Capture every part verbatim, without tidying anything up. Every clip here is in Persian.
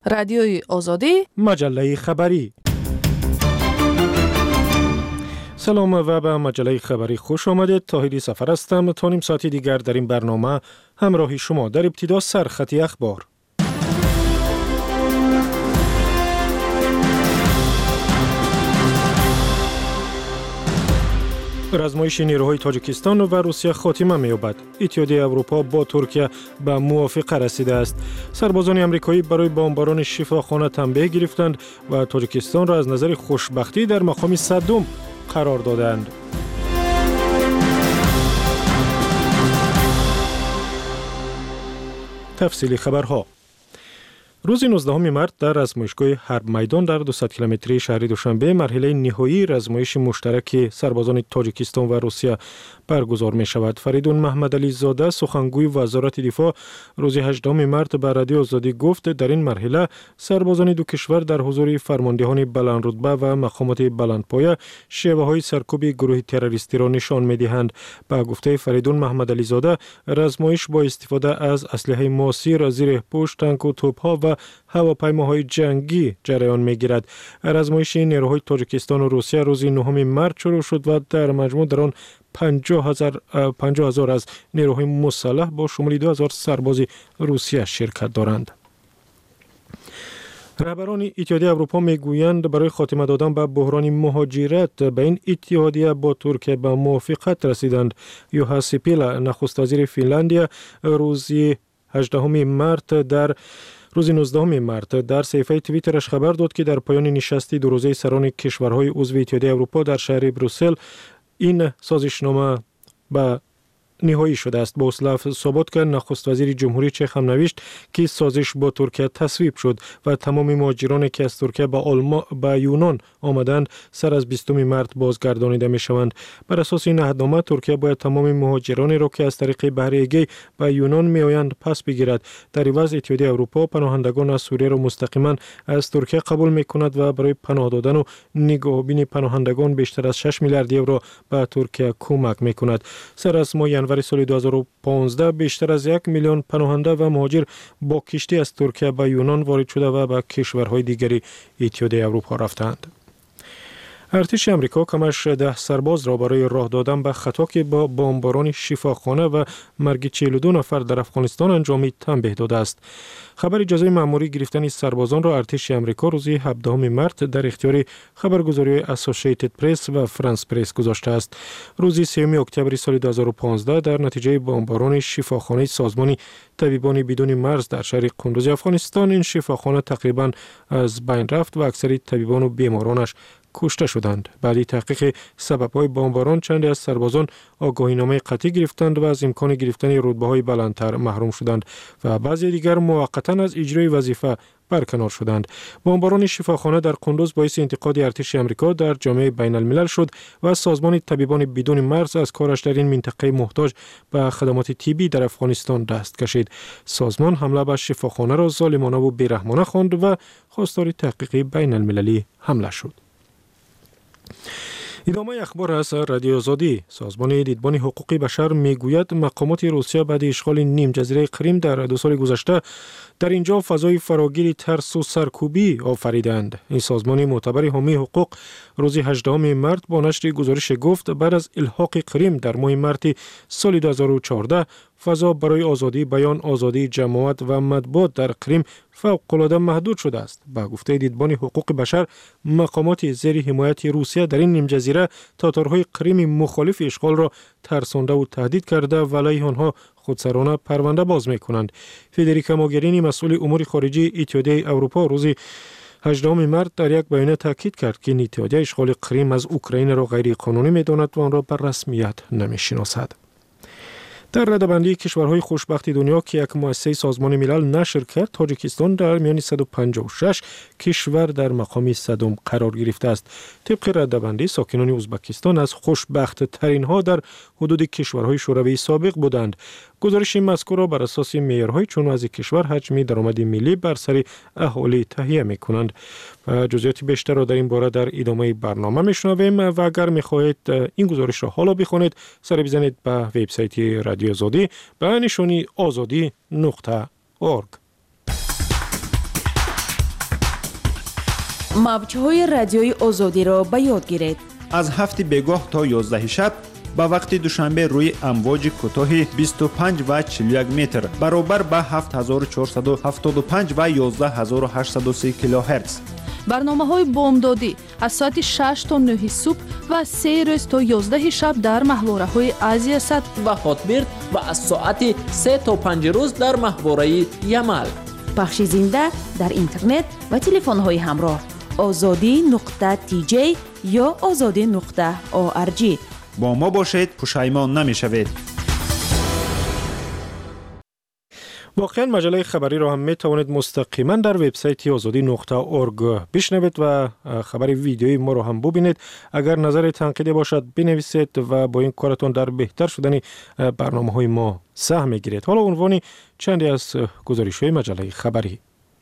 رادیوی آزادی، مجله خبری. سلام و به مجله خبری خوش آمدید. طاهری سفر هستم. تا نیم ساعتی دیگر در این برنامه همراه شما. در ابتدا سرخطی اخبار. رزمایش نیروهای تاجیکستان و روسیه خاتمه می‌یابد. اتحادیه اروپا با ترکیه به موافقه رسیده است. سربازان آمریکایی برای بمباران شفاخانه تنبیه گرفتند و تاجیکستان را از نظر خوشبختی در مقام صدم قرار دادند. تفصیلی خبرها. روز نوزدهم مارس در رزمایشگاه حرب میدان در دویست کیلومتری شهر دوشنبه مرحله نهایی رزمایش مشترک سربازان تاجیکستان و روسیه برگزار می شود. فریدون محمدعلی زاده سخنگوی وزارت دفاع روز هجدهم مارس به رادیو آزادی گفت در این مرحله سربازان دو کشور در حضور فرماندهان بلند رتبه و مقامات بلندپایه شیوه های سرکوب گروه تروریستی را نشان می دهند. با گفته فریدون محمدعلی زاده رزمایش با استفاده از اسلحه موثر زیر پشت، تانک و توپ‌ها و هواپیماهای جنگی جریان می‌گیرد. رزمایش نیروهای تاجیکستان و روسیه روز نهم مارس شروع شد و در مجموع در آن پنجاه هزار از نیروهای مسلح با شمول دو هزار سرباز روسیه شرکت دارند. رهبران اتحادیه اروپا میگویند برای خاتمه دادن به بحران مهاجرت به این اتحادیه با ترکیه به موافقت رسیدند. یوها سیپیلا نخست وزیر فنلاندیا روز هجدهم مارس در روز نوزدهم مارس در صفحه توییترش خبر داد که در پایان نشستی دو روزه سران کشورهای عضو اتحادیه اروپا در شهر بروسل این سازشنامه به نهایی شده است. بوسلاف ثابت کرد نخست وزیر جمهوری چک هم نوشت که سازش با ترکیه تصویب شد و تمام مهاجرانی که از ترکیه به آلمان به یونان آمدند سر از بیستم مارس بازگردانیده می شوند. بر اساس این عهدنامه ترکیه باید تمام مهاجرانی را که از طریق بحر ایگه به یونان می آیند پس بگیرد. در عوض اتحادیه اروپا پناهندگان از سوریه را مستقیما از ترکیه قبول می کند و برای پناه دادن و نگهبانی پناهندگان بیشتر از شش میلیارد یورو به ترکیه کمک می کند. سر از ماه ینوری سال دو هزار و پانزده بیشتر از یک میلیون پناهنده و مهاجر با کشتی از ترکیه به یونان وارد شده و به کشورهای دیگری اتحادیه اروپا رفتند. ارتش امریکا کمش ده سرباز را برای راه دادن به خطا که با بمباران شفاخانه و مرگ چهل و دو نفر در افغانستان انجامید تنبیه داده است. خبر اجازه مأموری گرفتن سربازان را ارتش امریکا روز هفدهم مارس در اختیار خبرگزاری اسوسییتد پرس و فرانس پرس گذاشته است. روز سوم اکتبر سال دو هزار و پانزده در نتیجه بمباران شفاخانه سازمان طبیبان بدون مرز در شهر قندوز افغانستان این شفاخانه تقریبا از بین رفت و اکثر طبیبان و بیمارانش کشته شدند. بعد تحقیق سبب‌های بمباران چندی از سربازان آگاهینامه قطعی گرفتند و از امکان گرفتن رتبه‌های بلندتر محروم شدند و بعضی دیگر موقتاً از اجرای وظیفه برکنار شدند. بمباران شفاخانه در قندوز باعث انتقاد ارتش امریکا در جامعه بین الملل شد و سازمان طبیبان بدون مرز از کارش در این منطقه محتاج به خدمات طبی در افغانستان دست کشید. سازمان حمله به شفاخانه را ظالمانه و بیرحمانه خواند و خواستار تحقیق بین المللی حمله شد. ادامه اخبار از رادیو آزادی. سازمان دیدبان حقوق بشر میگوید مقامات روسیه بعد اشغال نیم جزیره کریم در دو سال گذشته در اینجا فضای فراگیر ترس و سرکوبی آفریدند. این سازمان معتبر حامی حقوق روز هجدهم مارس با نشر گزارش گفت بعد از الحاق کریم در ماه مارس سال دو هزار و چهارده فضا برای آزادی بیان، آزادی جماعت و مطبوعات در کریم فوق‌العاده محدود شده است. با گفته دیدبان حقوق بشر مقامات زیر حمایت روسیه در این نیم جزیره تاتارهای کریم مخالف اشغال را ترسانده و تهدید کرده و علیه آنها خودسرانه پرونده باز می کنند. فدریکا موگرینی مسئول امور خارجه اتحادیه اروپا روز هجدهم مارس در یک بیانیه تاکید کرد که اتحادیه اشغال کریم از اوکراین را غیر قانونی می داند و آن را بر رسمیت نمی شناسد. در رده‌بندی کشورهای خوشبخت دنیا که یک مؤسسه سازمان ملل نشر کرد، تاجیکستان در میان صد و پنجاه و شش کشور در مقام صدم قرار گرفته است. طبق رده‌بندی ساکنان ازبکستان از خوشبخت ترین ها در حدود کشورهای شوروی سابق بودند. گزارش این مذکور را بر اساس معیارهای چون از کشور حجم درآمد ملی بر سر اهالی تهیه می‌کنند. و جزئیات بیشتر را در این باره در ادامه برنامه میشنویم و اگر می‌خواهید این گزارش را حالا بخوانید سر بزنید به وبسایت رادیو آزادی به نشانی آزادی نقطه اورگ. موج‌های رادیوی آزادی را به یاد گیرید. از هفت بگاه تا یازده شب با وقت دوشنبه روی امواج کوتاه بیست و پنج و چهل و یک متر برابر با هفت هزار و چهارصد و هفتاد و پنج و یازده هزار و هشتصد و سی کیلوهرتز. برنامه‌های بامدادی از ساعت شش تا نه صبح و سه روز تا یازده شب در محوره‌های آسیا صد و هاتبرد و از ساعت سه تا پنج روز در محوره یمل. پخش زنده در اینترنت و تلفن‌های همراه آزادی نقطه تی جی یا آزادی نقطه او ار جی. با ما باشید، پشیمان نمی‌شوید. واقعا مجله خبری را هم می توانید مستقیما در وبسایت آزادی نقطه اورگ بشنوید و خبر ویدیویی ما را هم ببینید. اگر نظر تنقیدی باشد بنویسید و با این کارتون در بهتر شدن برنامه‌های ما سهم می‌گیرید. حالا عنوان چندی از گزارش‌های مجله خبری.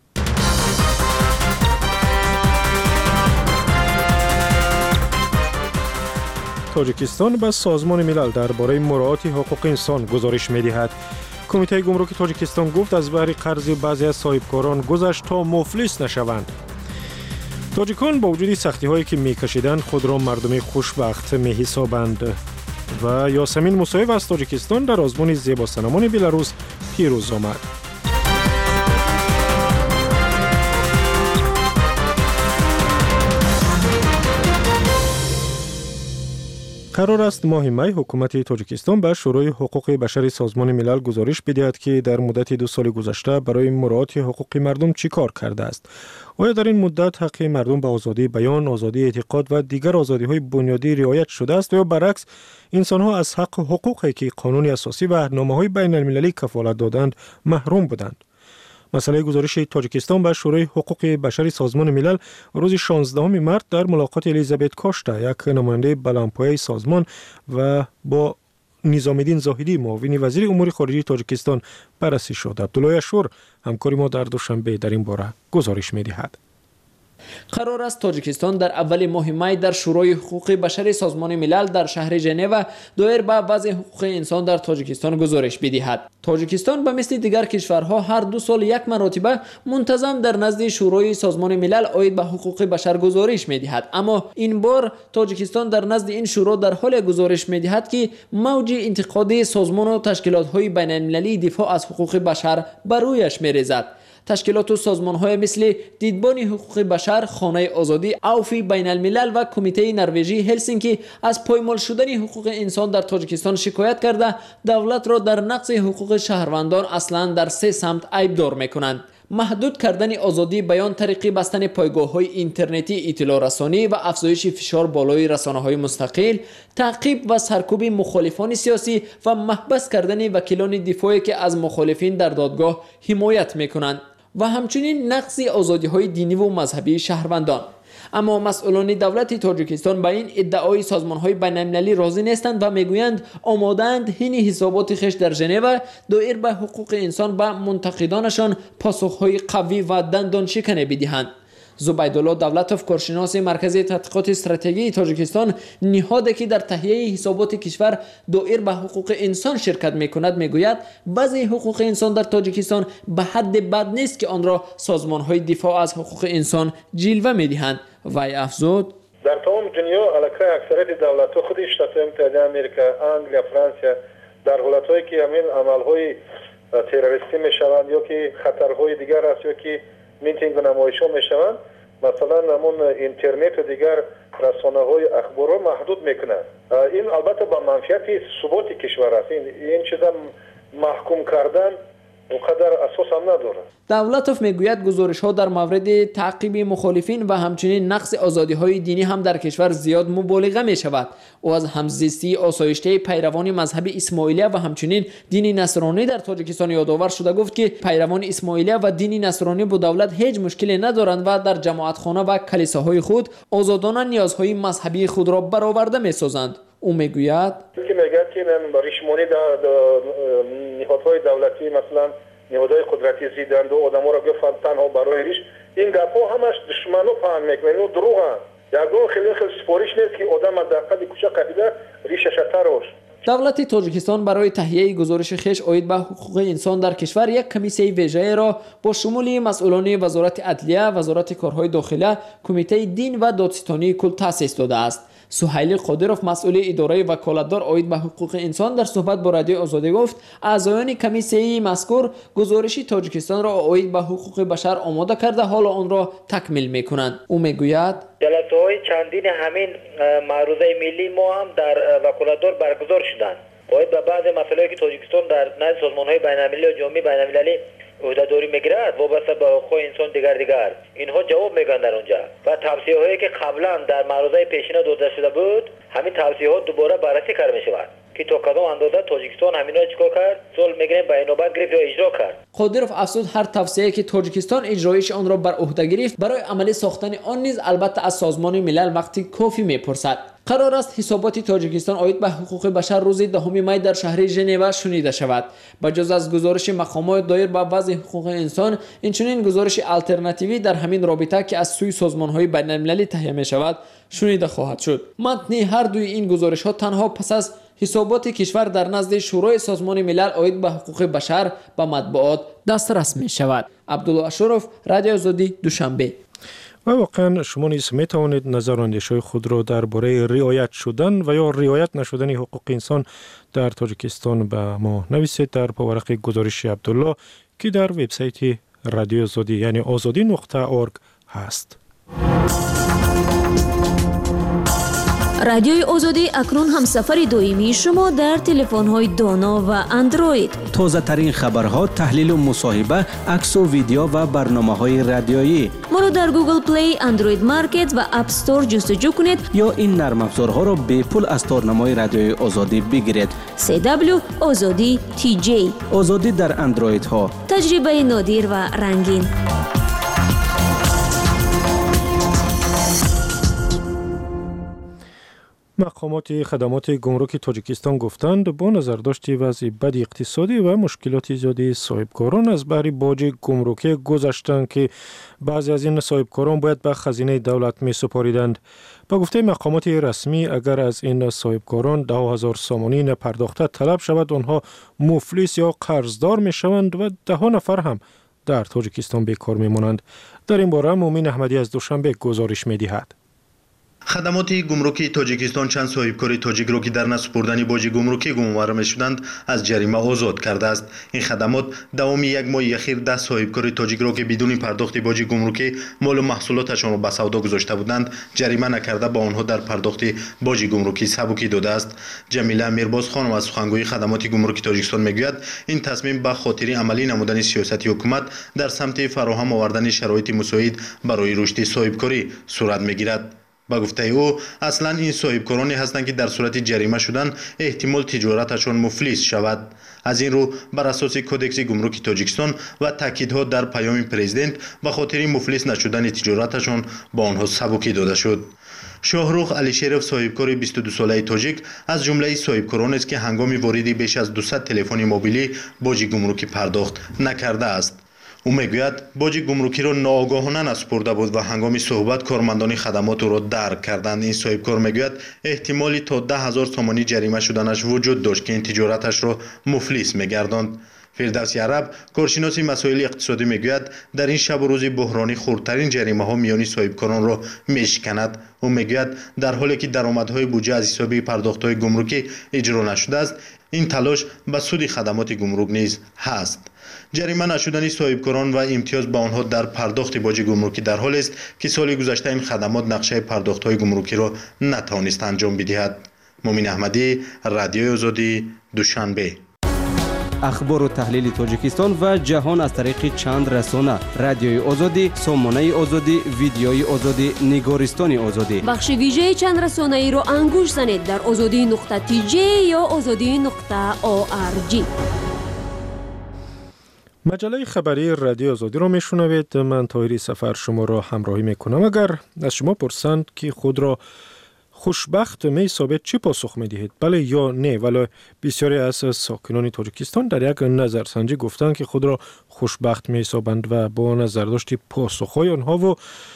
تاجیکستان به سازمان ملل درباره مراعات حقوق انسان گزارش می‌دهد. کمیته گمرک تاجیکستان گفت از بحر قرض بعضی از صاحبکاران گذشت تا مفلس نشوند. تاجیکان با وجود سختی‌هایی که می‌کشیدند خود را مردم خوشبخت می‌حسابند. و یاسمین موسویف از تاجیکستان در آزمون زیباسنامان بلاروس پیروز آمد. قرار است ماه می حکومت تاجیکستان به شورای حقوق بشر سازمان ملل گزارش بدهد که در مدت دو سال گذشته برای مراعات حقوق مردم چی کار کرده است. آیا در این مدت حق مردم به آزادی بیان، آزادی اعتقاد و دیگر آزادی‌های بنیادی رعایت شده است یا برعکس انسان‌ها از حق حقوقی که قانون اساسی و عهدنامه‌های بین‌المللی کفالت دادند محروم بودند؟ مسئله گزارش تاجیکستان به شورای حقوق بشر سازمان ملل روز شانزدهم مارس در ملاقات الیزابت کاشتا، یک نماینده بلندپایه سازمان، و با نظام الدین زاهدی معاون وزیر امور خارجه تاجیکستان بررسی شد. عبدالله اشور همکار ما در دوشنبه در این باره گزارش می‌دهد. قرار است تاجیکستان در اول ماه می در شورای حقوق بشر سازمان ملل در شهر ژنو دایر به وضع حقوق انسان در تاجیکستان گزارش بدهد. تاجیکستان به مثل دیگر کشورها هر دو سال یک مرتبه منتظم در نزد شورای سازمان ملل عاید به حقوق بشر گزارش می‌دهد، اما این بار تاجیکستان در نزد این شورا در حال گزارش می‌دهد که موج انتقاد سازمان و تشکیلات‌های بین‌المللی دفاع از حقوق بشر بر رویش می‌ریزد. تشکیلات و سازمان‌های مثل دیدبان حقوق بشر، خانه آزادی، اوفی بین الملل و کمیته نروژی هلسینکی از پایمال شدن حقوق انسان در تاجیکستان شکایت کرده دولت را در نقض حقوق شهروندان اصلاً در سه سمت عیبدار می‌کنند: محدود کردن آزادی بیان طریق بستن پایگاه‌های اینترنتی اطلاع رسانی و افزایش فشار بالای رسانه‌های مستقل، تعقیب و سرکوب مخالفان سیاسی و محبس کردن وکیلان دفاعی که از مخالفین در دادگاه حمایت می‌کنند و همچنین نقض آزادی‌های دینی و مذهبی شهروندان. اما مسئولان دولت تاجیکستان به این ادعای سازمان‌های بین‌المللی راضی نیستند و میگویند آماده‌اند این حسابات خویش در ژنو دایر به حقوق انسان به منتقدانشان پاسخ‌های قوی و دندان شکنی بدهند. زبیدالله دولتوف، کارشناس مرکز تحقیقات استراتژی تاجیکستان، نهادی که در تهیه حسابات کشور دایر به حقوق انسان شرکت می‌کند، میگوید وضع حقوق انسان در تاجیکستان به حد بد نیست که آن را سازمان‌های دفاع از حقوق انسان جلوه می‌دهند. وی افزود: در تمام دنیا علاقه اکثریت دولت‌ها خود شرکت‌های متحده آمریکا، انگلیس، فرانسه در حالت‌هایی که همین عمل‌های تروریستی می‌شوند یا که خطرهای دیگر است یا که میتینگ و نمایش‌ها میشوند، مثلا همون اینترنت و دیگر رسانه‌های اخبار رو محدود میکنند. این البته با منفعت ثبات کشور است. این این چیزا محکوم کردن اونقدر اساس هم نداره. دولتوف میگوید گزارش‌ها در مورد تعقیب مخالفین و همچنین نقض آزادی‌های دینی هم در کشور زیاد مبالغه می‌شود. او از همزیستی آسایشته پیروان مذهب اسماعیلیه و همچنین دین نصرانی در تاجیکستان یادآور شده گفت که پیروان اسماعیلیه و دین نصرانی با دولت هیچ مشکلی ندارند و در جماعتخانه و کلیساهای خود آزادانه نیازهای مذهبی خود را برآورده می‌سازند. او میگوید که میگه که ریشمانی در نهادهای دولتی مثلا نهادهای قدرتی زیدند و آدم‌ها را گفتند تنها برای ریش، این گپ‌ها همش دشمنو فهم میکنن و دروغن. یگان خیلی خیلی سپاریش نیست که آدم از داخل کوچه قبیله ریشش تراش. دولت تاجیکستان برای تهیه گزارش خویش اید به حقوق انسان در کشور یک کمیسیه ویژه را با شمول مسئولان وزارت عدلیه، وزارت کارهای داخله، کمیته دین و دادستانی کل تأسیس داده است. سهیل قادروف مسئول اداره وکالتدار اید به حقوق انسان در صحبت با رادیو آزادی گفت اعضایان کمیسیه مذکور گزارش تاجیکستان را اید به حقوق بشر آماده کرده حال آن را تکمیل میکنند. او میگوید جلسه های چندین همین معروضه ملی ما هم در وکالتدار برگزار شدند. باید به بعض مسائلی که تاجیکستان در نزد سازمان‌های بین‌المللی و جامعه بین‌المللی عهده‌داری میگیرد وابسته به حقوق انسان دیگر دیگر اینها جواب میگن در اونجا و توصیه‌هایی که قبلا در معروضه پیشینه داده شده بود همین توصیه‌ها دوباره بررسی کرده میشود که تا کدام اندازه تاجیکستان همینا چیکار کرد صلح میگیریم به نوبت گرفت یا اجرا کرد. قادروف افزود هر توصیه‌ای که تاجیکستان اجرایش آن را بر عهده گرفت برای عملی ساختن آن نیز البته از سازمان ملل وقتی کافی میپرسد. قرار است حسابات تاجیکستان اید به حقوق بشر روز دهم می در شهر ژنو شنیده شود. بجز از گزارش مقامات دایر به وضع حقوق انسان، اینچنین گزارش آلترناتیوی در همین رابطه که از سوی سازمان‌های بین‌المللی تهیه می شود شنیده خواهد شد. متن هر دوی این گزارش‌ها تنها پس از حسابات کشور در نزد شورای سازمان ملل اید به حقوق بشر به مطبوعات دسترس می شود. عبدالله اشرف، رادیو آزادی، دوشنبه. و واقعا شما نیز می توانید نظر و اندیشه‌های خود را درباره رعایت شدن و یا رعایت نشدن حقوق انسان در تاجیکستان به ما نویسید در پاورق گزارش عبدالله که در وبسایت رادیو آزادی یعنی آزادی نقطه اورگ هست. رادیوی آزادی اکنون همسفر دائمی شما در تلفن‌های دانا و اندروید. تازه ترین خبرها، تحلیل و مصاحبه، عکس و ویدیو و برنامه‌های رادیویی. ما را در گوگل پلی، اندروید مارکت و اپ استور جستجو کنید یا این نرم افزارها را به پول از تارنمای رادیوی آزادی بگیرید. سی دبلیو آزادی تی جی. آزادی در اندروید ها. تجربه نادر و رنگین. مقامات خدمات گمرک تاجیکستان گفتند با نظرداشت وضع بد اقتصادی و مشکلات زیادی صاحبکاران از بهره باج گمرکی گذشتند که بعضی از این صاحبکاران باید به خزینه دولت می سپاریدند. با گفته مقامات رسمی اگر از این صاحبکاران ده هزار سامانی نپرداخته طلب شود آنها مفلس یا قرضدار می شوند و ده نفر هم در تاجیکستان بیکار می مانند. در این باره مومن احمدی از دوشنبه گزارش می دهد. خدمات گمرکی تاجیکستان چند صاحبکار تاجیک را که در نسپردن باج گمرکی گمانبر شدند از جریمه آزاد کرده است. این خدمات دوام یک ماه اخیر ده صاحبکار تاجیک را که بدون پرداخت باج گمرکی مال و محصولاتشان را به سودا گذاشته بودند جریمه نکرده با آنها در پرداخت باج گمرکی سبکی داده است. جمیله میرباز خانم از سخنگوی خدمات گمرکی تاجیکستان میگوید این تصمیم به خاطر عملی نمودن سیاست حکومت در سمت فراهم آوردن شرایط مساعد برای رشد صاحبکاری صورت میگیرد. با گفته او اصلا این صاحبکارانی هستند که در صورت جریمه شدن احتمال تجارتشان مفلس شود. از این رو بر اساس کدکس گمرک تاجیکستان و تاکیدها در پیام پرزیدنت به خاطر مفلس نشدن تجارتشان با آنها سبکی داده شد. شاهرخ علیشریف صاحبکار بیست و دو ساله تاجیک از جمله صاحبکاران است که هنگام واردی بیش از دویست تلفن موبیلی باج گمرکی پرداخت نکرده است. او میگوید باج گمرکی را ناآگاهانه نسپرده بود و هنگام صحبت کارمندان خدمات را درک کردند. این صاحبکار میگوید احتمالی تا ده هزار تومانی جریمه شدنش وجود داشت که این تجارتش را مفلس میگرداند. فردوسی عرب کارشناس مسائل اقتصادی میگوید در این شب و روز بحرانی خردترین جریمه ها میانی صاحبکاران را میشکند. او میگوید در حالی که درآمدهای بودجه از حساب پرداخت‌های گمرکی اجرا نشده است این تلاش به سود خدمات گمرک نیز هست. جریمه نشدن صاحبکاران و امتیاز به آنها در پرداخت باج گمرکی در حال است که سال گذشته این خدمات نقشه پرداخت‌های گمرکی را نتوانست انجام بدهد. مومن احمدی، رادیو آزادی، دوشنبه. اخبار و تحلیل تاجیکستان و جهان از طریق چند رسانه: رادیوی آزادی، سامانه آزادی، ویدیوی آزادی، نگارستان آزادی. بخش ویژه چند رسانه ای را انگوش زنید در آزادی نقطه تی جی یا آزادی نقطه او آر جی. مجله خبری رادیو آزادی را میشنوید. من طاهری سفر شما را همراهی میکنم. اگر از شما پرسند که خود را خوشبخت می ثابت چی پاسخ می دهید؟ بله یا نه؟ ولی بسیاری از ساکنان تاجیکستان در یک نظرسنجی گفتند که خود را خوشبخت می ثابند و با نظرداشت پاسخهای آنها و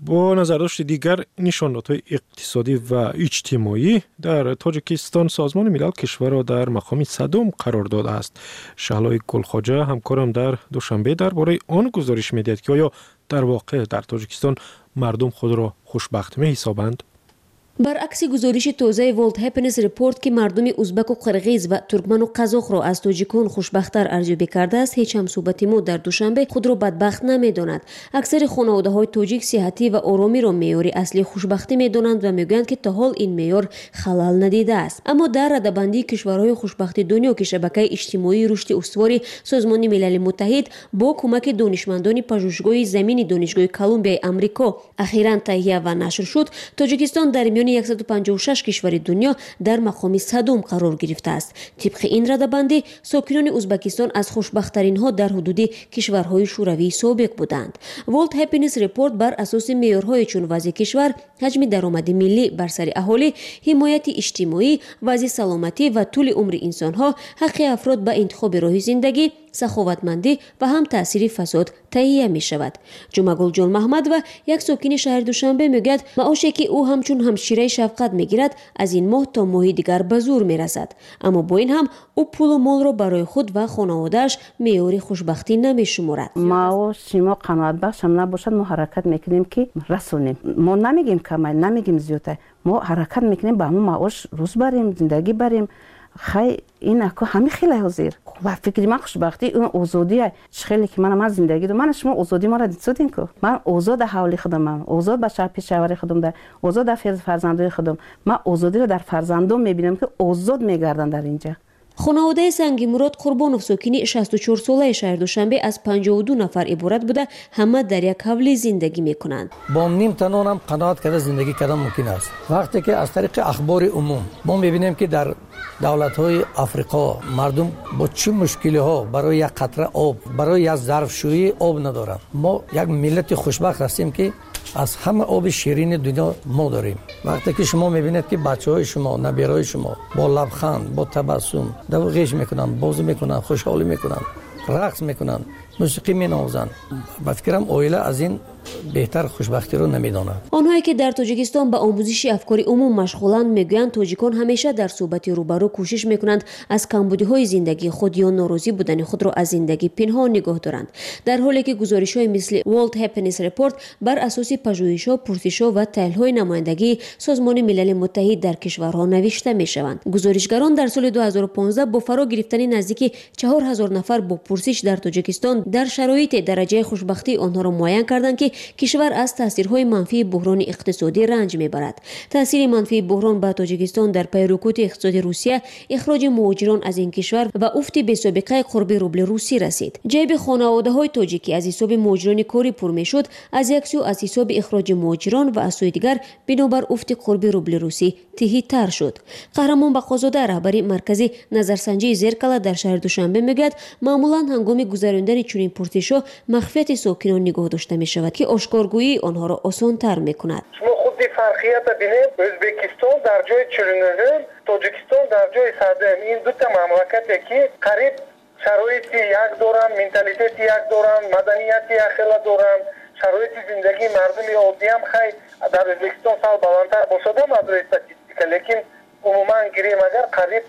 با نظرداشت دیگر نشانات‌های اقتصادی و اجتماعی در تاجیکستان سازمان ملل کشور را در مقام صدم قرار داده است. شهلای گلخواجه همکارم در دوشنبه درباره آن گزارش می‌دهد که آیا در واقع در تاجیکستان مردم خود را خوشبخت می‌حسابند؟ برعکس گزارش تازه ورلد هپینس رپورت که مردم ازبک و قرغیز و ترکمن و قزاق را از تاجیکان خوشبخت‌تر ارزیابی کرده است، هیچ همصحبت ما در دوشنبه خود را بدبخت نمی‌داند. اکثر خانواده‌های تاجیک صحتی و آرامی را معیار اصلی خوشبختی می‌دانند و میگویند که تا حال این معیار خلل ندیده است. اما در رده‌بندی کشورهای خوشبختی دنیا که شبکه اجتماعی رشد استوار سازمان ملل متحد با کمک دانشمندان پژوهشگاه زمینی دانشگاه کلمبیا آمریکا اخیراً تهیه و نشر شد، تاجیکستان در میان صد و پنجاه و شش کشور دنیا در مقام صدم قرار گرفته است. طبق این رده‌بندی ساکنان ازبکستان از خوشبخت‌ترین ها در حدود کشورهای شوروی سابق بودند. ورلد هپینس رپورت بر اساس معیارهای چون وضع کشور، حجم درآمد ملی بر سر اهالی، حمایت اجتماعی، وضع سلامتی و طول عمر انسان‌ها، حق افراد به انتخاب راه زندگی، سخاوتمندی و هم تأثیر فساد تهیه می شود. جمعگل جان محمد و یک ساکن شهر دوشنبه میگوید معاشی که او همچون همشیره شفقت میگیرد از این ماه تا ماه دیگر به زور میرسد، اما با این هم او پول و مال را برای خود و خانواده‌اش معیار خوشبختی نمیشمارد. معاش ما قناعت بخش هم نباشد، ما حرکت میکنیم که رسونیم. ما نمیگیم کم، نمیگیم زیاده، ما حرکت میکنیم با همون معاش روز بریم، زندگی بریم. خیلی این اکو همه خیلی حاضر و فکری من خوشبختی اون آزادی خیلی که من از زندگی دو من شما آزادی ما را دیدین که من آزاد حوالی خودم، آزاد به شهر پیشاوری خودم، در آزاد در فرزندای خودم، من آزادی رو در فرزندام میبینم که آزاد میگردن در اینجا. خانواده سنگی مراد قربانوف ساکنی شصت و چهار ساله شهر دوشنبه از پنجاه و دو نفر عبارت بوده، همه در یک حولی زندگی میکنند. با نیم تنان هم قناعت کرده زندگی کردن ممکن است. وقتی که از طریق اخبار عموم ما میبینیم که در دولت‌های آفریقا مردم با چه مشکلی ها برای یک قطره آب، برای یک ظرفشویی آب ندارند. ما یک ملت خوشبخت هستیم که از همه آب شیرین دنیا ما داریم. وقتی که شما میبینید که بچه‌های شما، نبیرهای شما با لبخند، با تبسم دوغیش میکنن، بازی میکنن، خوشحالی میکنن، رقص میکنن، موسیقی مینوازن، با فکرم اویله از این بهتر خوشبختی رو نمیدانند. آنهایی که در تاجیکستان به آموزش افکار عموم مشغولند میگویند تاجیکان همیشه در صحبت روبرو کوشش میکنند از کمبودی‌های زندگی خود یا ناراضی بودن خود را از زندگی پنهان نگاه دارند، در حالی که گزارش‌های مثل ورلد هپینس رپورت بر اساس پژوهش‌ها، پرسش‌ها و تحلیل‌های نمایندگی سازمان ملل متحد در کشورها نوشته میشوند. گزارشگران در سال دو هزار و پانزده با فرا گرفتن نزدیک چهار هزار نفر با پرسش در تاجیکستان در شرایط درجه خوشبختی آنها را معین کردند که کشور از تاثیرهای منفی بحران اقتصادی رنج میبرد. تاثیر منفی بحران به تاجیکستان در پی رکود اقتصادی روسیه، اخراج مهاجران از این کشور و افت بی‌سابقه قرب روبل روسی رسید. جیب خانواده‌های تاجیکی از حساب مهاجران کاری پر میشد، از یک سو از حساب اخراج مهاجران و از سوی دیگر بنابر افت قرب روبل روسی تهی تر شد. قهرمان بقازاده رهبری مرکز نظرسنجی زرکلا در شهر دوشنبه میگوید معمولا هنگام گذراندن چنین پرسش‌ها مخفیت ساکنان نگاه داشته میشود که آشکارگویی آنها را آسان‌تر میکند. شما خود فرقیت ببینید، ازبکستان در جای چهارم، تاجیکستان در جای صدم. این دو تا مملکتی که قریب شرایط یک دارن، منتالیتی یک دارن، مدنیت یک خیلی دارن، شرایط زندگی مردم عادی هم خیلی در ازبکستان سال بالاتر باشد از استاتستیکا، لیکن عموما گیریم اگر قریب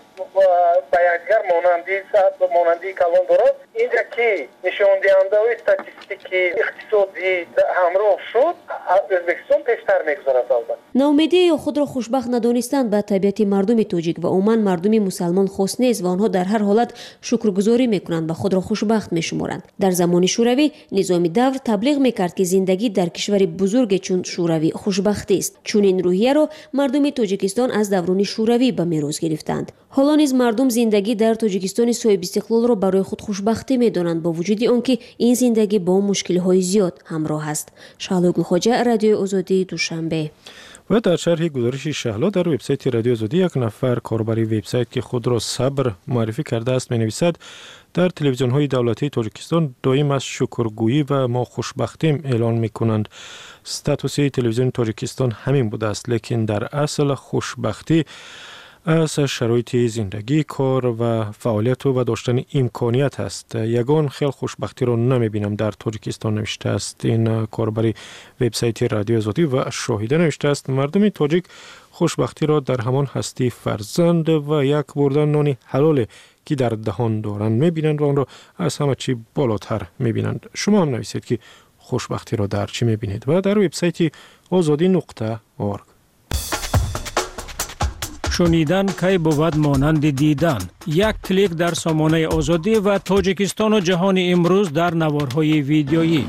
به یکدیگر مانندی مانندی کلان دارد. اینجا که نشان دهنده و استاتستیکی اقتصادی همراه شد، ازبکستان پیشتر میگذارد. ناامیدی یا خود را خوشبخت ندانستن به طبیعت مردم تاجیک و عموما مردم مسلمان خاص نیست و آنها در هر حالت شکرگزاری میکنند و خود را خوشبخت میشمارند. در زمان شوروی نظام دور تبلیغ میکرد که زندگی در کشور بزرگ چون شوروی خوشبختی است. چون این روحیه را مردم تاجیکستان از دوران شوروی به میراث گرفتند. حالا نیز مردم زندگی در تاجیکستان صاحب استقلال را برای خود خوشبختی میدانند با وجود آنکه این زندگی با مشکل‌های زیاد همراه است. شهلا گلخواجه، رادیو آزادی، دوشنبه. و در شرح گزارش شهلا در وبسایت رادیو آزادی یک نفر کاربری وبسایت که خود را صبر معرفی کرده است می‌نویسد در تلویزیون‌های دولتی تاجیکستان دائم از شکرگویی و ما خوشبختیم اعلان می‌کنند. استاتوس تلویزیون تاجیکستان همین بوده است، لیکن در اصل خوشبختی از شرایط زندگی، کار و فعالیت و داشتن امکانیت است. یگان خیلی خوشبختی رو نمیبینم در تاجیکستان نوشته است. این کاربری وبسایت رادیو آزادی و شاهده نوشته است مردم تاجیک خوشبختی را در همان هستی فرزند و یک بردن نان حلال که در دهان دارند میبینند و آن را از همه چی بالاتر میبینند. شما هم نویسید که خوشبختی را در چی میبینید و در وبسایت آزادی نقطه اورگ. شنیدن کی بود مانند دیدن. یک کلیک در سامانه آزادی و تاجیکستان و جهان امروز در نوارهای ویدیویی.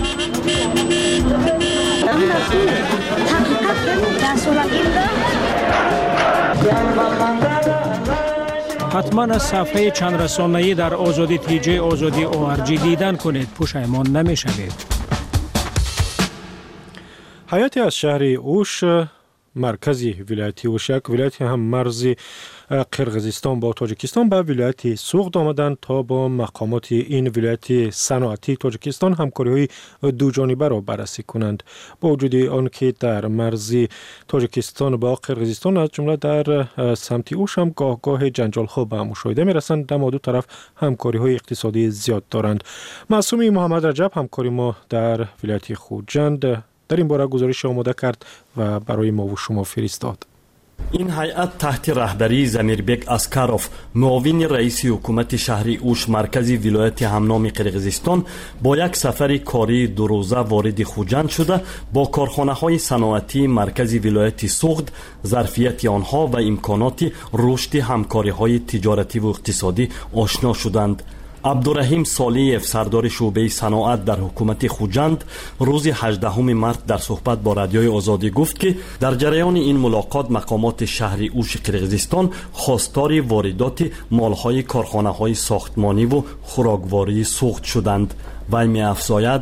حتما از صفحه چند رسانه‌ای در آزادی تی جی آزادی او آر جی دیدن کنید، پشیمان نمی‌شوید. حیاتی از شهر اوش مرکزی ولایت اوش، یک ولایت هم مرزی قرقیزستان با تاجیکستان، به ولایت سوغد آمدند تا با مقامات این ولایت صنعتی تاجیکستان همکاری‌های دو جانبه را بررسی کنند. با وجود آنکه در مرزی تاجیکستان با قرقیزستان از جمله در سمت اوش هم گاه گاه جنجال‌ها به مشاهده می‌رسند، اما دو طرف همکاری‌های اقتصادی زیاد دارند. معصومی محمد رجب همکاری ما در ولایت خوجند در این باره گزارش آماده کرد و برای ما و شما فرستاد. این هیئت تحت رهبری زمیربک اسکاروف، معاون رئیس حکومت شهر اوش مرکزی ولایت همنام قرقیزستان، با یک سفر کاری دو روزه وارد خوجند شده با کارخانه‌های صنعتی مرکزی ولایت سوغد، ظرفیت آنها و امکانات رشد همکاری‌های تجارتی و اقتصادی آشنا شدند. عبدالرحیم صالحیف، سردار شعبه صنعت در حکومت خوجند، روز هجدهم مارس در صحبت با رادیوی آزادی گفت که در جریان این ملاقات مقامات شهر اوش قرقیزستان خواستار واردات مالهای کارخانه‌های ساختمانی و خوراکواری سوغد شدند. وی می‌افزاید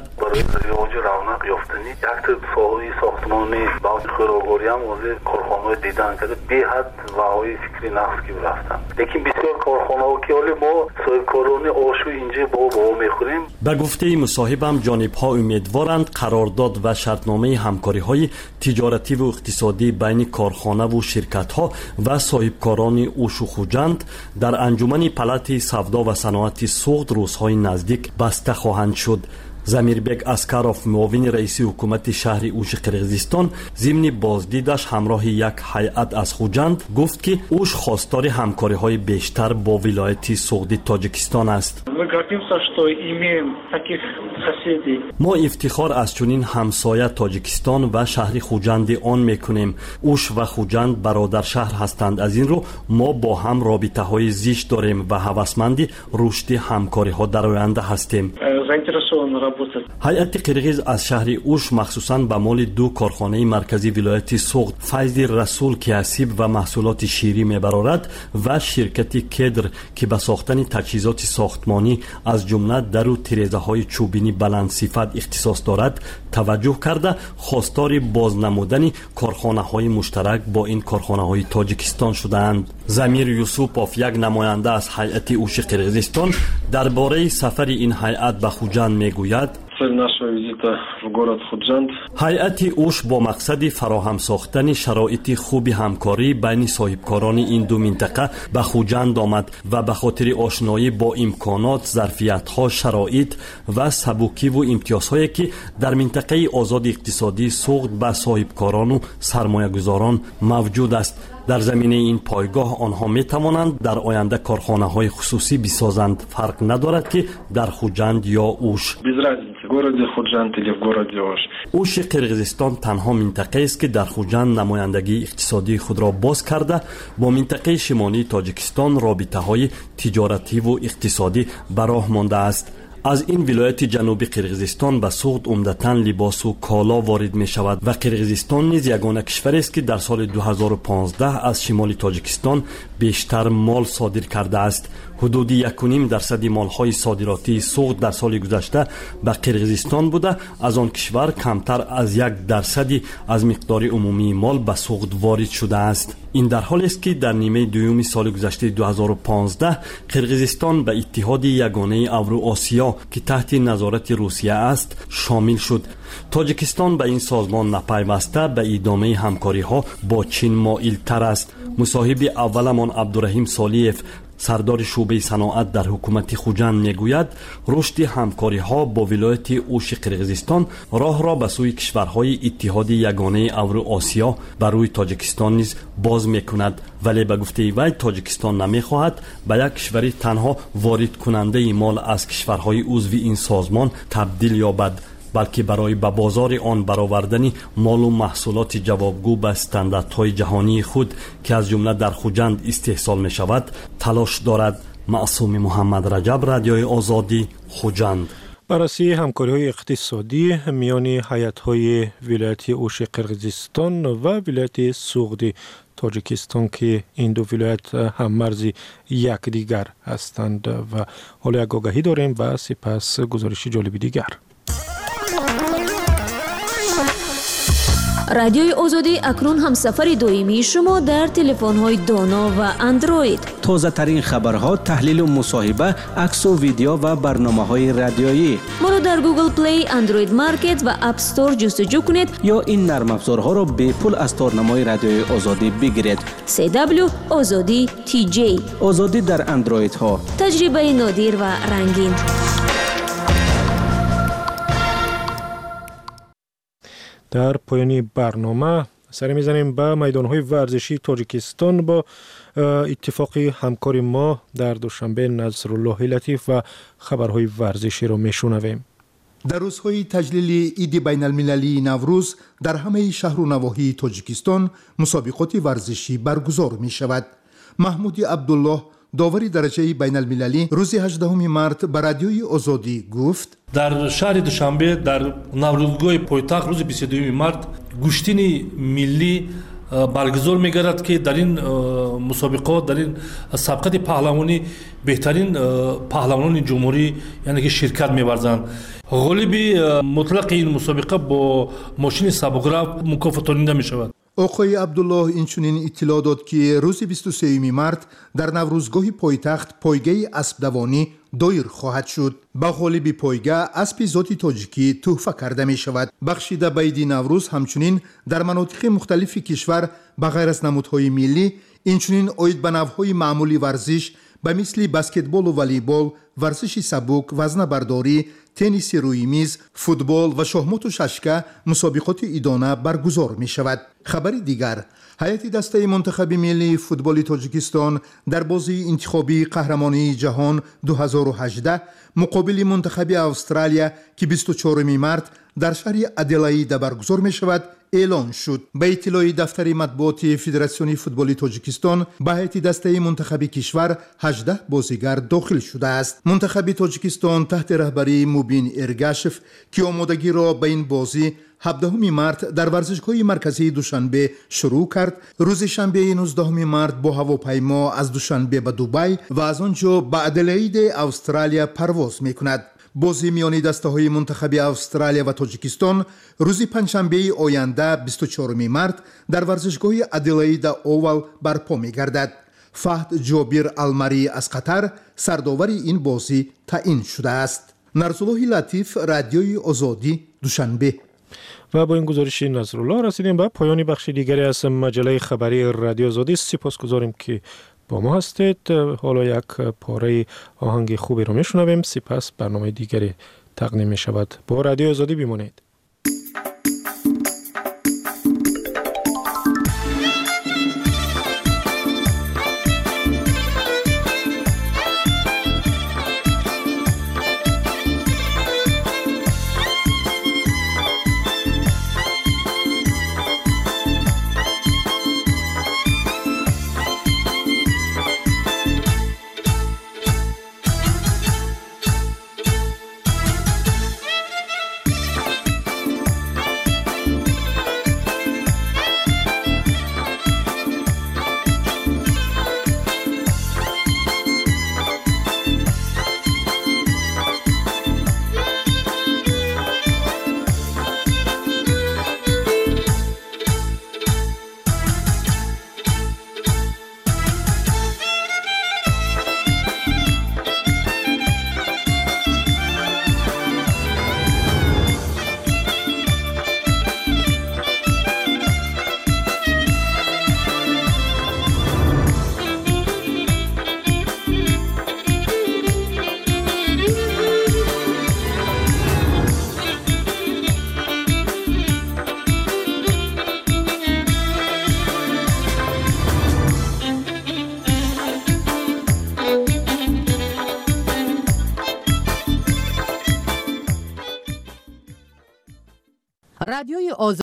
یک ساحه ساختمانی با خوراکواری هم واضح کارخانه‌های دیدن کرده به حد و های فکری نقص که رفتن، لیکن بسیار کارخانه‌ها که حالی ما صاحبکاران آشو اینجا با با میخوریم. به گفته مصاحبم جانب‌ها امیدوارند قرارداد و شرطنامه همکاری‌های تجارتی و اقتصادی بین کارخانه و شرکت‌ها و صاحبکاران اوش و خوجند در انجمن پلات سودا و صنعت سوغد روزهای نزدیک بسته خواهند شد. زمیربک اسکاروف، معاون رئیس حکومت شهر اوش قرقیزستان، ضمن بازدیدش همراه یک هیئت از خوجند گفت که اوش خواستار همکاری‌های بیشتر با ولایت سوغد تاجیکستان است. ما افتخار از چنین همسایه تاجیکستان و شهر خوجند آن میکنیم. اوش و خوجند برادر شهر هستند، از این رو ما با هم رابطه های زیست داریم و هوسمند رشد همکاری ها در آینده هستیم. هیئت قرقیز از شهر اوش مخصوصاً به مال دو کارخانه مرکزی ولایت سوغد، فیض رسول که اسیب و محصولات شیری میبرارد و شرکت کدر که به ساختن تجهیزات ساختمانی از جمله در و تیرزه های چوبینی بلند صفت اختصاص دارد توجه کرده خواستار بازنمودن کارخانه های مشترک با این کارخانه های تاجیکستان شدند. زمیر یوسوپوف، یک نماینده از هیئت اوش قرقیزستان، درباره سفر این هیئت به خوجند میگوید: هیئت اوش با مقصد فراهم ساختن شرایط خوب همکاری بین صاحبکاران این دو منطقه به خوجند آمد و به خاطر آشنایی با امکانات، ظرفیت‌ها، شرایط و سبکی و امتیازهایی که در منطقه آزاد اقتصادی سوغد به صاحبکاران و سرمایه‌گذاران موجود است. در زمینه این پایگاه آنها می توانند در آینده کارخانه های خصوصی بسازند، فرق ندارد که در خوجند یا اوش. اوش قرقیزستان تنها منطقه است که در خوجند نمایندگی اقتصادی خود را باز کرده با منطقه شمالی تاجیکستان رابطه های تجارتی و اقتصادی به راه مانده است. از این ولایت جنوبی قرقیزستان به سوغد عمدتاً لباس و کالا وارد می شود و قرقیزستان نیز یگانه کشور است که در سال دو هزار و پانزده از شمال تاجیکستان بیشتر مال صادر کرده است. حدود یک و نیم درصد مالهای صادراتی سوغد در سال گذشته به قرقیزستان بوده، از آن کشور کمتر از یک درصدی از مقدار عمومی مال به سوغد وارد شده است. این در حالی است که در نیمه دوم سال گذشته دو هزار و پانزده قرقیزستان به اتحاد یگانه اوراسیا که تحت نظارت روسیه است شامل شد. تاجیکستان به این سازمان نپیوسته به ادامه همکاری ها با چین مائل تر است. مصاحب اولمان عبدالرحیم صالیف سردار شعبه صنعت در حکومت خوجند میگوید رشد همکاری ها با ولایت اوش قرقیزستان راه را به سوی کشورهای اتحاد یگانه اورو آسیا بر روی تاجیکستان نیز باز میکند، ولی به گفته وی تاجیکستان نمیخواهد به یک کشوری تنها وارد کننده مال از کشورهای عضو این سازمان تبدیل یابد، بلکه برای به بازار آن برآوردن مال و محصولات جوابگو به استانداردهای جهانی خود که از جمله در خوجند استحصال می شود تلاش دارد. معصوم محمد رجب، رادیوی آزادی، خوجند. بررسی همکاری‌های اقتصادی میان هیئت‌های ولایت اوش قرقیزستان و ولایت سوغدی تاجیکستان که این دو ولایت هم مرز یکدیگر هستند و حالا یک آگهی داریم و سپس گزارش جالبی دیگر. رادیوی آزادی اکنون هم سفر دائمی شما در تلفن‌های دانا و اندروید. تازه ترین خبرها، تحلیل و مصاحبه، عکس و ویدیو و برنامه‌های رادیویی. ما را در گوگل پلی، اندروید مارکت و اپ استور جستجو کنید یا این نرم افزارها را به پول از تارنمای رادیوی آزادی بگیرید. سی دبلیو آزادی تی جی. آزادی در اندروید ها. تجربه نادر و رنگین. در پایانی برنامه سر میزنیم به میدانهای ورزشی تاجیکستان با اتفاق همکاری ما در دوشنبه. نصرالله لطیف و خبرهای ورزشی را میشنویم. در روزهای تجلیل عید بین المللی نوروز در همه شهر و نواحی تاجیکستان مسابقات ورزشی برگزار می شود. محمود عبدالله داوری درجه بین المللی روز هجدهم مارت به رادیوی آزادی گفت در شهر دوشنبه در نوروزگاه پایتخت روز بیست و دوم مارت گشتین ملی برگزار می‌گردد که در این مسابقات در این سبقت پهلوانی بهترین پهلوانان جمهوری یعنی که شرکت می‌ورزند. غالب مطلق این مسابقه با ماشین سبک‌رو مکافاتانیده می‌شود. آقای عبدالله اینچنین اطلاع داد که روز بیست و سوم مارت در نوروزگاه پایتخت پایگاه اسب دوانی دایر خواهد شد. با غالب پایگاه اسب ذاتی تاجیکی تحفه کرده می شود. بخشیده به عید نوروز همچنین در مناطق مختلف کشور به غیر از نمودهای ملی اینچنین عاید به نوعهای معمولی ورزش به مثل بسکتبال و والیبال، ورزش سبک، وزنه برداری، تنیس روی میز، فوتبال و شاهمات و ششکه مسابقات عیدانه برگزار می شود. خبر دیگر، هیئت دسته منتخب ملی فوتبال تاجیکستان در بازی انتخابی قهرمانی جهان دو هزار و هجده مقابل منتخب استرالیا که بیست و چهارم مارت در شهر ادلاید برگزار می شود اعلان شد. به اطلاع دفتر مطبوعات فدراسیون فوتبال تاجیکستان به هیئت دسته منتخب کشور هجده بازیگر داخل شده است. منتخب تاجیکستان تحت رهبری موبین ارگاشف که آمادگی را به این بازی هفدهم مارت در ورزشگاه مرکزی دوشنبه شروع کرد. روز شنبه نوزدهم مارت با هواپیما از دوشنبه به دبی و از آنجا به ادلاید استرالیا پرواز می‌کند. بازی میان دسته‌های منتخب استرالیا و تاجیکستان روز پنجشنبه آینده بیست و چهارم مارت در ورزشگاه ادلاید اوول برپا می‌گردد. فهد جابیر المری از قطر سرداور این بازی تعیین شده است. نصرالله لطیف، رادیوی آزادی، دوشنبه. و با این گزارش نصرالله رسیدیم به پایان بخش دیگری از مجله خبری رادیو آزادی. سپاسگزاریم که با ما هستید. حالا یک پاره آهنگ خوبی رو میشنویم، سپس برنامه دیگری تقدیم می شود. با رادیو آزادی بمانید. رادیوی آزادی